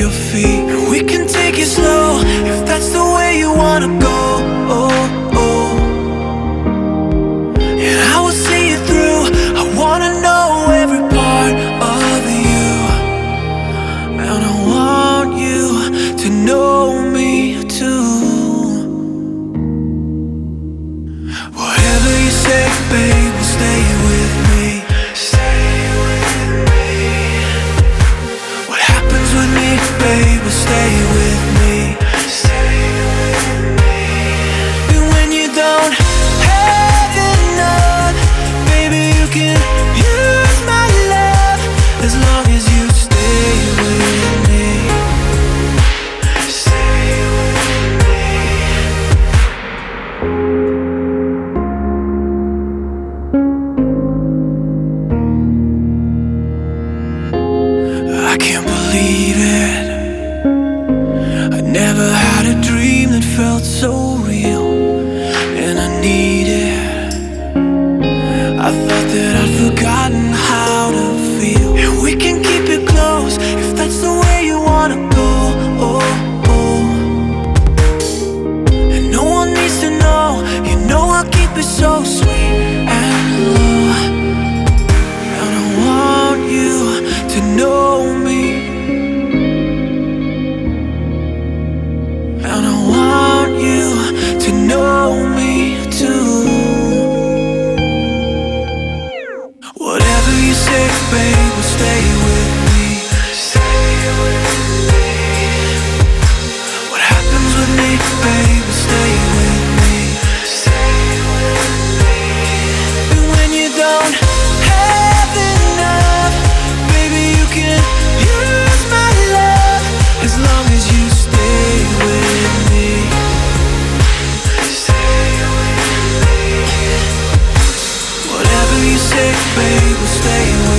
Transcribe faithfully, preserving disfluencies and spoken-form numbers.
your feet. And we can take it slow if that's the way you wanna go. Oh, oh. And I will see you through. I wanna know every part of you, and I want you to know me too. Whatever you say, babe, will stay with me. Stay with me. What happens with me, babe, will stay with me. Stay with me. And when you don't have enough, baby, you can use my love as long as you stay with me. Stay with me. I can't believe it. I never had a dream that felt so real, and I need it. I thought that I'd forgotten how to feel. And we can keep it close if that's the way you wanna go. Oh, oh. And no one needs to know. You know I'll keep it so sweet and low. And I want you to know me, and I want you to know me too. Whatever you say, babe, will stay with me. Stay with me. What happens with me, babe, will stay with me. Stay with me. And when you don't have enough, baby, you can use my love as long as you stay with me. Stay with me. Whatever you say, babe, will stay with me.